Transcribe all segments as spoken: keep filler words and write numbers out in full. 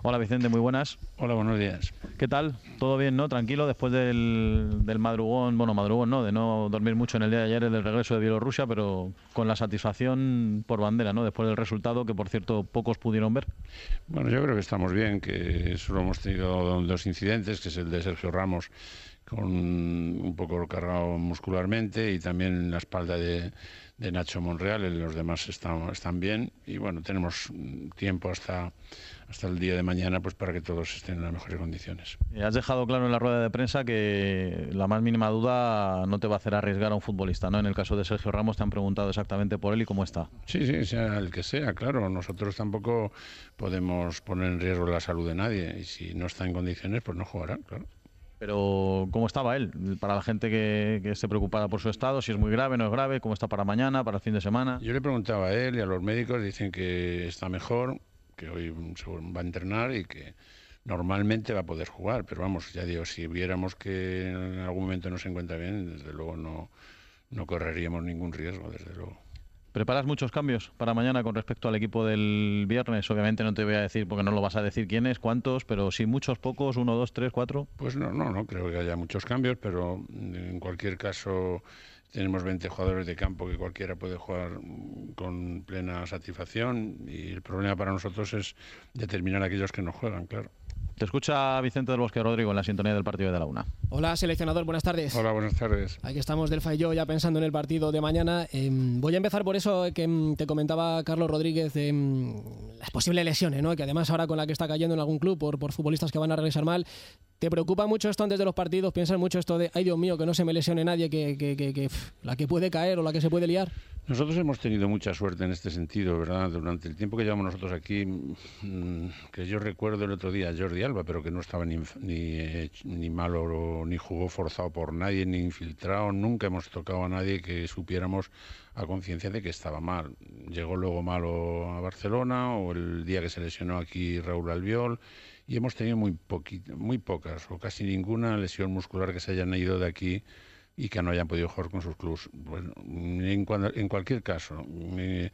Hola Vicente, muy buenas. Hola, buenos días. ¿Qué tal? ¿Todo bien, no? Tranquilo, después del, del madrugón, bueno, madrugón no, de no dormir mucho en el día de ayer, del regreso de Bielorrusia, pero con la satisfacción por bandera, ¿no? Después del resultado, que por cierto pocos pudieron ver. Bueno, yo creo que estamos bien, que solo hemos tenido dos incidentes, que es el de Sergio Ramos, con un poco cargado muscularmente, y también la espalda de, de Nacho Monreal. Los demás están, están bien, y bueno, tenemos tiempo hasta, hasta el día de mañana pues para que todos estén en las mejores condiciones. Has dejado claro en la rueda de prensa que la más mínima duda no te va a hacer arriesgar a un futbolista, ¿no? En el caso de Sergio Ramos te han preguntado exactamente por él y cómo está. Sí, sí, sea el que sea, claro. Nosotros tampoco podemos poner en riesgo la salud de nadie, y si no está en condiciones, pues no jugará, claro. Pero ¿cómo estaba él? Para la gente que, que esté preocupada por su estado, si es muy grave, no es grave, ¿cómo está para mañana, para el fin de semana? Yo le preguntaba a él y a los médicos, dicen que está mejor, que hoy se va a entrenar y que normalmente va a poder jugar, pero vamos, ya digo, si viéramos que en algún momento no se encuentra bien, desde luego no, no correríamos ningún riesgo, desde luego. ¿Preparas muchos cambios para mañana con respecto al equipo del viernes? Obviamente no te voy a decir, porque no lo vas a decir quiénes, cuántos, pero sí muchos, pocos, uno, dos, tres, cuatro. Pues no, no, no creo que haya muchos cambios, pero en cualquier caso tenemos veinte jugadores de campo que cualquiera puede jugar con plena satisfacción, y el problema para nosotros es determinar a aquellos que no juegan, claro. Te escucha Vicente del Bosque Rodrigo en la sintonía del partido de la una. Hola, seleccionador, buenas tardes. Hola, buenas tardes. Aquí estamos Delfa y yo ya pensando en el partido de mañana. Eh, voy a empezar por eso que eh, te comentaba Carlos Rodríguez, eh, las posibles lesiones, ¿no? Que además ahora con la que está cayendo en algún club por, por futbolistas que van a regresar mal. ¿Te preocupa mucho esto antes de los partidos? ¿Piensas mucho esto de, ay Dios mío, que no se me lesione nadie, que, que, que, que pff, la que puede caer o la que se puede liar? Nosotros hemos tenido mucha suerte en este sentido, ¿verdad? Durante el tiempo que llevamos nosotros aquí, mmm, que yo recuerdo el otro día a Jordi Alba, pero que no estaba ni, ni, ni malo, ni jugó forzado por nadie, ni infiltrado. Nunca hemos tocado a nadie que supiéramos a conciencia de que estaba mal. Llegó luego malo a Barcelona, o el día que se lesionó aquí Raúl Albiol, y hemos tenido muy, poquito, muy pocas o casi ninguna lesión muscular que se hayan ido de aquí y que no hayan podido jugar con sus clubes. Bueno, en, cuando, en cualquier caso, eh,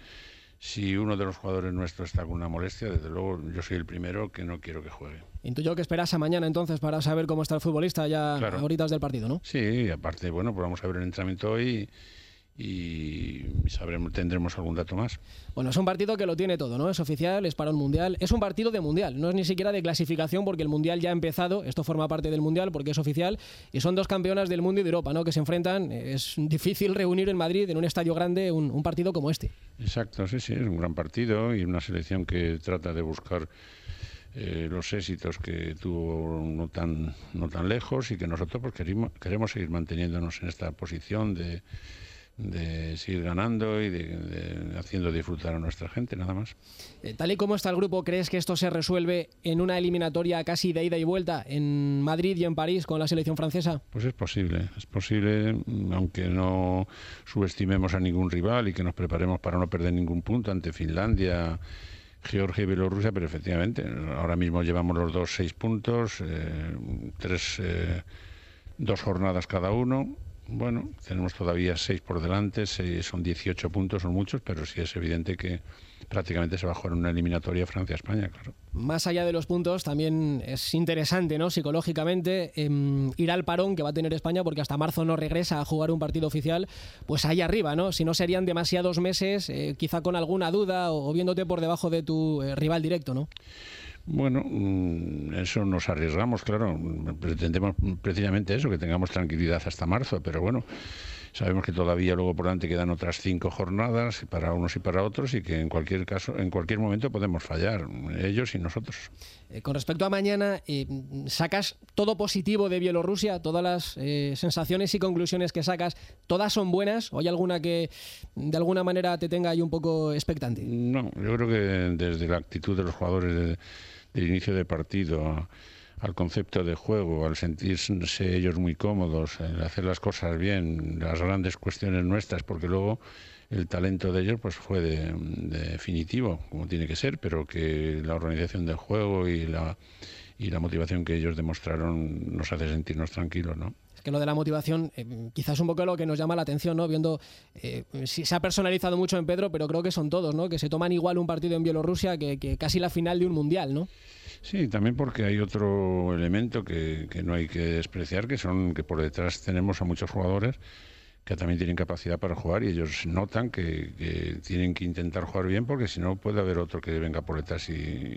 si uno de los jugadores nuestros está con una molestia, desde luego yo soy el primero que no quiero que juegue. Intuyo que esperas a mañana entonces para saber cómo está el futbolista ya claro. A horitas del partido, ¿no? Sí, aparte, bueno, pues vamos a ver el entrenamiento hoy y sabremos, tendremos algún dato más. Bueno, es un partido que lo tiene todo, ¿no? Es oficial, es para un mundial, es un partido de mundial, no es ni siquiera de clasificación porque el mundial ya ha empezado, esto forma parte del mundial porque es oficial y son dos campeonas del mundo y de Europa, ¿no? Que se enfrentan, es difícil reunir en Madrid, en un estadio grande, un, un partido como este. Exacto, sí, sí, es un gran partido y una selección que trata de buscar eh, los éxitos que tuvo no tan, no tan lejos, y que nosotros pues queremos, queremos seguir manteniéndonos en esta posición de de seguir ganando y de, de haciendo disfrutar a nuestra gente, nada más. Eh, tal y como está el grupo, ¿crees que esto se resuelve en una eliminatoria casi de ida y vuelta en Madrid y en París con la selección francesa? Pues es posible, es posible, aunque no subestimemos a ningún rival y que nos preparemos para no perder ningún punto ante Finlandia, Georgia y Bielorrusia, pero efectivamente, ahora mismo llevamos los dos seis puntos, eh, tres, eh, dos jornadas cada uno. Bueno, tenemos todavía seis por delante, seis, son dieciocho puntos, son muchos, pero sí es evidente que prácticamente se va a jugar una eliminatoria Francia-España, claro. Más allá de los puntos, también es interesante, ¿no? Psicológicamente, eh, ir al parón que va a tener España, porque hasta marzo no regresa a jugar un partido oficial, pues ahí arriba, ¿no? Si no serían demasiados meses, eh, quizá con alguna duda o, o viéndote por debajo de tu eh, rival directo, ¿no? Bueno, eso nos arriesgamos, claro. Pretendemos precisamente eso, que tengamos tranquilidad hasta marzo, pero bueno, sabemos que todavía luego por delante quedan otras cinco jornadas para unos y para otros, y que en cualquier caso, en cualquier momento podemos fallar, ellos y nosotros. Eh, con respecto a mañana, eh, ¿sacas todo positivo de Bielorrusia? ¿Todas las eh, sensaciones y conclusiones que sacas, todas son buenas? ¿O hay alguna que de alguna manera te tenga ahí un poco expectante? No, yo creo que desde la actitud de los jugadores de, del inicio del partido al concepto de juego, al sentirse ellos muy cómodos, el hacer las cosas bien, las grandes cuestiones nuestras, porque luego el talento de ellos pues fue de, de definitivo, como tiene que ser, pero que la organización del juego y la y la motivación que ellos demostraron nos hace sentirnos tranquilos, ¿no? Es que lo de la motivación eh, quizás es un poco lo que nos llama la atención, ¿no? Viendo, eh, si se ha personalizado mucho en Pedro, pero creo que son todos, ¿no? Que se toman igual un partido en Bielorrusia que, que casi la final de un mundial, ¿no? Sí, también porque hay otro elemento que, que no hay que despreciar, que son que por detrás tenemos a muchos jugadores que también tienen capacidad para jugar y ellos notan que, que tienen que intentar jugar bien, porque si no puede haber otro que venga por detrás y,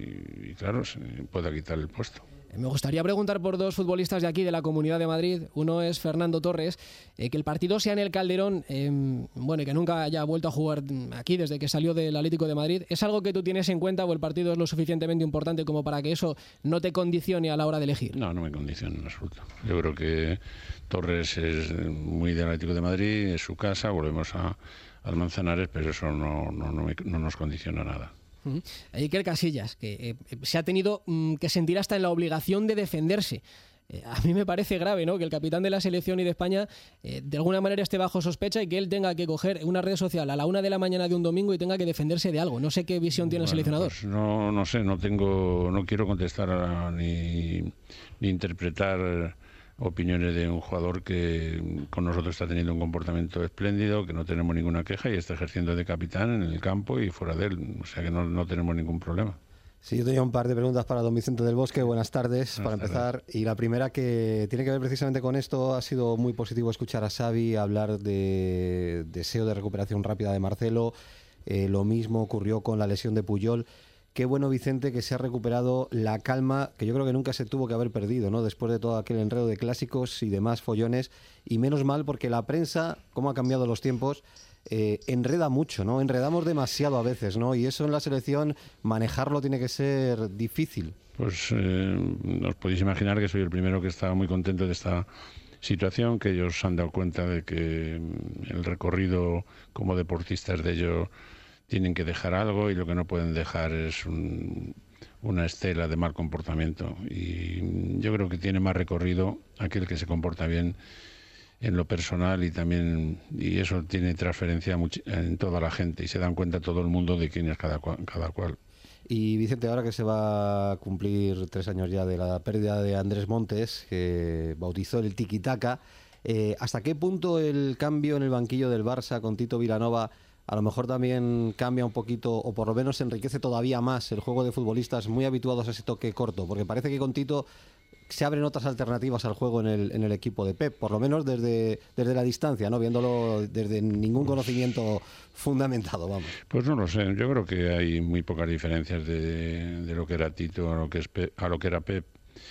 y claro, se pueda quitar el puesto. Me gustaría preguntar por dos futbolistas de aquí, de la Comunidad de Madrid. Uno es Fernando Torres, eh, que el partido sea en el Calderón, eh, bueno, y que nunca haya vuelto a jugar aquí desde que salió del Atlético de Madrid. ¿Es algo que tú tienes en cuenta o el partido es lo suficientemente importante como para que eso no te condicione a la hora de elegir? No, no me condiciona en absoluto. Yo creo que Torres es muy del Atlético de Madrid, es su casa, volvemos a, al Manzanares, pero eso no, no, no, me, no nos condiciona nada. Uh-huh. Iker Casillas, que eh, se ha tenido mm, que sentir hasta en la obligación de defenderse. Eh, a mí me parece grave, ¿no?, que el capitán de la selección y de España eh, de alguna manera esté bajo sospecha y que él tenga que coger una red social a la una de la mañana de un domingo y tenga que defenderse de algo. No sé qué visión tiene bueno, el seleccionador. Pues no, no sé, no tengo, no quiero contestar a, ni, ni interpretar opiniones de un jugador que con nosotros está teniendo un comportamiento espléndido, que no tenemos ninguna queja y está ejerciendo de capitán en el campo y fuera de él, o sea que no, no tenemos ningún problema. Sí, yo tenía un par de preguntas para don Vicente del Bosque. Buenas tardes, Buenas para empezar. Tardes. Y la primera, que tiene que ver precisamente con esto, ha sido muy positivo escuchar a Xavi hablar de deseo de recuperación rápida de Marcelo. Eh, lo mismo ocurrió con la lesión de Puyol. Qué bueno, Vicente, que se ha recuperado la calma, que yo creo que nunca se tuvo que haber perdido, ¿no?, después de todo aquel enredo de clásicos y demás follones. Y menos mal, porque la prensa, cómo ha cambiado los tiempos, eh, enreda mucho, ¿no? Enredamos demasiado a veces, ¿no? Y eso en la selección, manejarlo tiene que ser difícil. Pues eh, os podéis imaginar que soy el primero que está muy contento de esta situación, que ellos se han dado cuenta de que el recorrido como deportistas de ellos tienen que dejar algo y lo que no pueden dejar es un, una estela de mal comportamiento. Y yo creo que tiene más recorrido aquel que se comporta bien en lo personal y también y eso tiene transferencia en toda la gente y se dan cuenta todo el mundo de quién es cada cual. Cada cual. Y Vicente, ahora que se va a cumplir tres años ya de la pérdida de Andrés Montes, que bautizó el tiki-taka, eh, ¿hasta qué punto el cambio en el banquillo del Barça con Tito Vilanova a lo mejor también cambia un poquito, o por lo menos enriquece todavía más el juego de futbolistas muy habituados a ese toque corto? Porque parece que con Tito se abren otras alternativas al juego en el, en el equipo de Pep, por lo menos desde, desde la distancia, no viéndolo desde ningún conocimiento fundamentado, vamos. Pues no lo sé, yo creo que hay muy pocas diferencias de, de lo que era Tito a lo que, es Pep, a lo que era Pep.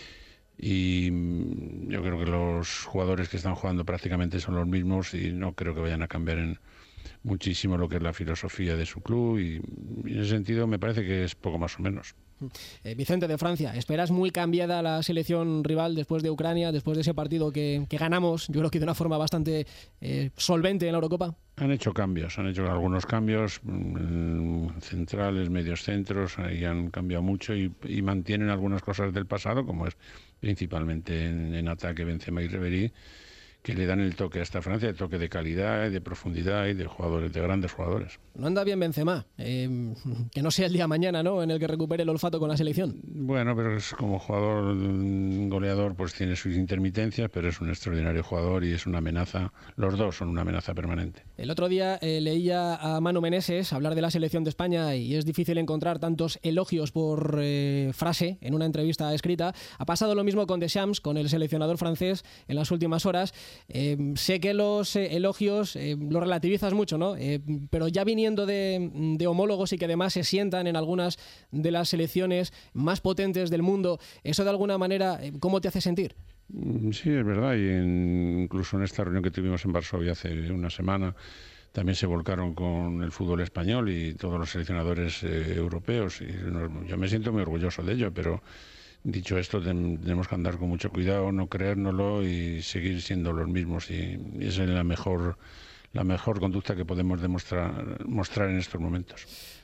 Y yo creo que los jugadores que están jugando prácticamente son los mismos y no creo que vayan a cambiar en muchísimo lo que es la filosofía de su club y, y en ese sentido me parece que es poco más o menos. Eh, Vicente, de Francia, ¿esperas muy cambiada la selección rival después de Ucrania, después de ese partido que, que ganamos, yo creo que de una forma bastante eh, solvente en la Eurocopa? Han hecho cambios, han hecho algunos cambios, mmm, centrales, medios centros, ahí han cambiado mucho y, y mantienen algunas cosas del pasado, como es principalmente en, en ataque Benzema y Ribery, que le dan el toque a esta Francia, el toque de calidad, de profundidad y de jugadores, de grandes jugadores. No anda bien Benzema, eh, que no sea el día mañana, ¿no?, en el que recupere el olfato con la selección. Bueno, pero es como jugador goleador, pues tiene sus intermitencias, pero es un extraordinario jugador y es una amenaza, los dos son una amenaza permanente. El otro día eh, leía a Manu Meneses hablar de la selección de España y es difícil encontrar tantos elogios por eh, frase en una entrevista escrita. Ha pasado lo mismo con Deschamps, con el seleccionador francés, en las últimas horas. Eh, sé que los eh, elogios eh, los relativizas mucho, ¿no? Eh, pero ya viniendo de, de homólogos y que además se sientan en algunas de las selecciones más potentes del mundo, ¿eso de alguna manera cómo te hace sentir? Sí, es verdad, y en, incluso en esta reunión que tuvimos en Varsovia hace una semana también se volcaron con el fútbol español y todos los seleccionadores eh, europeos y no, yo me siento muy orgulloso de ello, pero dicho esto, tenemos que andar con mucho cuidado, no creérnoslo y seguir siendo los mismos. Y, y esa es la mejor, la mejor conducta que podemos demostrar, mostrar en estos momentos.